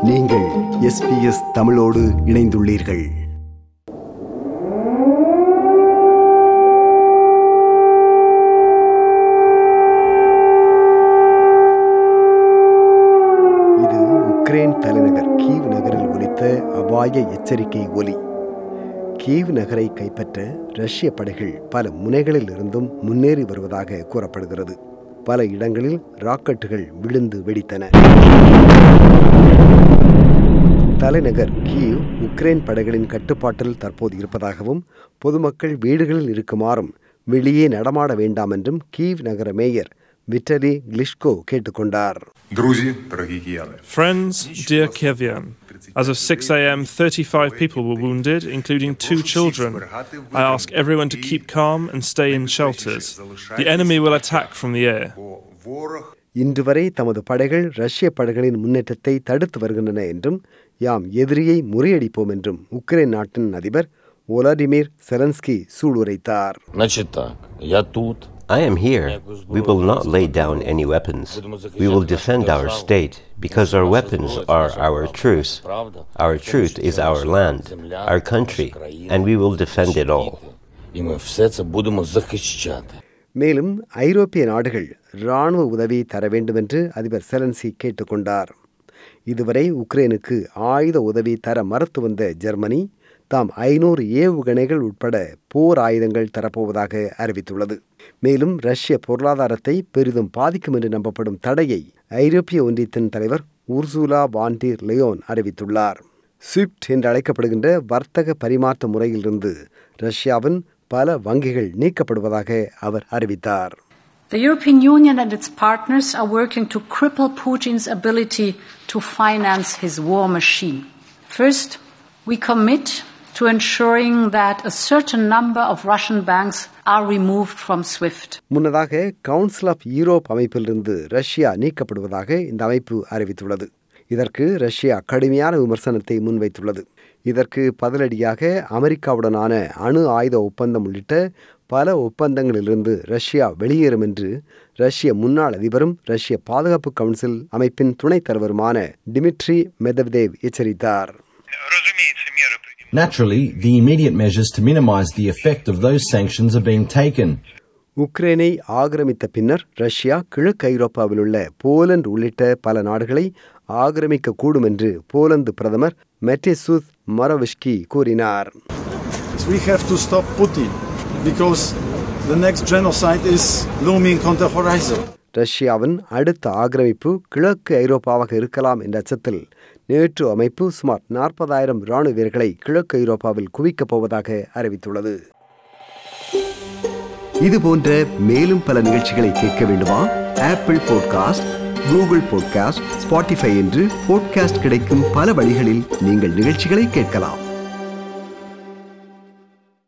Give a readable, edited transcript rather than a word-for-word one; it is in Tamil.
நீங்கள் SBS தமிழோடு இணைந்துள்ளீர்கள். இது உக்ரைன் தலைநகர் கீவ் நகரில் ஒலித்த அபாய எச்சரிக்கை ஒலி. கீவ் நகரை கைப்பற்ற ரஷ்ய படைகள் பல முனைகளில் இருந்தும் முன்னேறி வருவதாக கூறப்படுகிறது. பல இடங்களில் ராக்கெட்டுகள் விழுந்து வெடித்தன. தலைநகர் கீவ் உக்ரைன் படைகளின் கட்டுப்பாட்டில் தற்போது இருப்பதாகவும் பொதுமக்கள் வீடுகளில் இருக்குமாறும் வெளியே நடமாட வேண்டாம் என்றும் கீவ் நகர மேயர் விட்டலி கிளிஷ்கோ கேட்டுக்கொண்டார். Friends, dear Kievian, as of 6 a.m., 35 people were wounded, including 2 children. I ask everyone to keep calm and stay in shelters. The enemy will attack from the air. இன்று வரை தமது படைகள் ரஷ்ய படைகளின் முன்னேற்றத்தை தடுத்து வருகின்றன என்றும் யாம் எதிரியை முறியடிப்போம் என்றும் உக்ரைன் நாட்டின் அதிபர் வோலடிமிர் செலன்ஸ்கி சூளுரைத்தார். I am here. We will not lay down any weapons. We will defend our state because our weapons are our truth. Our truth is our land, our country, and we will defend it all. மேலும் ஐரோப்பிய நாடுகள் இராணுவ உதவி தர வேண்டும் என்று அதிபர் செலன்ஸ்கி கேட்டுக்கொண்டார். இதுவரை உக்ரைனுக்கு ஆயுத உதவி தர மறுத்து வந்த ஜெர்மனி தாம் 500 ஏவுகணைகள் உட்பட போர் ஆயுதங்கள் தரப்போவதாக அறிவித்துள்ளது. மேலும் ரஷ்ய பொருளாதாரத்தை பெரிதும் பாதிக்கும் என்று நம்பப்படும் தடையை ஐரோப்பிய ஒன்றியத்தின் தலைவர் உர்சுலா வான் டெர் லியோன் அறிவித்துள்ளார். ஸ்விஃப்ட் என்று அழைக்கப்படுகின்ற வர்த்தக பரிமாற்ற முறையிலிருந்து ரஷ்யாவின் பல வங்கிகள் நீக்கப்படுவதாக அவர் அறிவித்தார். The European Union and its partners are working to cripple Putin's ability to finance his war machine. First, we commit to ensuring that a certain number of Russian banks are removed from SWIFT. முன்னதாக கவுன்சில் ஆஃப் யூரோப் அமைப்பிலிருந்து ரஷ்யா நீக்கப்படுவதாக இந்த அமைப்பு அறிவித்துள்ளது. இதற்கு ரஷ்யா கடுமையான விமர்சனத்தை முன்வைத்துள்ளது. இதற்கு பதிலடியாக அமெரிக்காவுடனான அணு ஆயுத ஒப்பந்தம் உள்ளிட்ட பல ஒப்பந்தங்களிலிருந்து ரஷ்யா வெளியேறும் என்று ரஷ்ய முன்னாள் அதிபரும் ரஷ்ய பாதுகாப்பு கவுன்சில் அமைப்பின் துணைத் தலைவருமான டிமிட்ரி மெத்வதேவ் எச்சரித்தார். Naturally, the immediate measures to minimize the effect of those sanctions are being taken. உக்ரைனை ஆக்கிரமித்த பின்னர் ரஷ்யா கிழக்கு ஐரோப்பாவில் உள்ள போலந்து உள்ளிட்ட பல நாடுகளை ஆக்கிரமிக்க கூடும் என்று போலந்து பிரதமர் மெட்டேசூஸ் மொரவிஸ்கி கூறினார். We have to stop Putin because the next genocide is looming on the horizon. ரஷ்யாவின் அடுத்த ஆக்கிரமிப்பு கிழக்கு ஐரோப்பாவாக இருக்கலாம் என்ற அச்சத்தில் நேற்று அமைப்பு சுமார் 40,000 இராணுவ வீரர்களை கிழக்கு ஐரோப்பாவில் குவிக்கப் போவதாக அறிவித்துள்ளது. இது போன்ற மேலும் பல நிகழ்ச்சிகளை கேட்க வேண்டுமா? Apple podcast, Google podcast, Spotify என்று பாட்காஸ்ட் கிடைக்கும் பல வழிகளில் நீங்கள் நிகழ்ச்சிகளை கேட்கலாம்.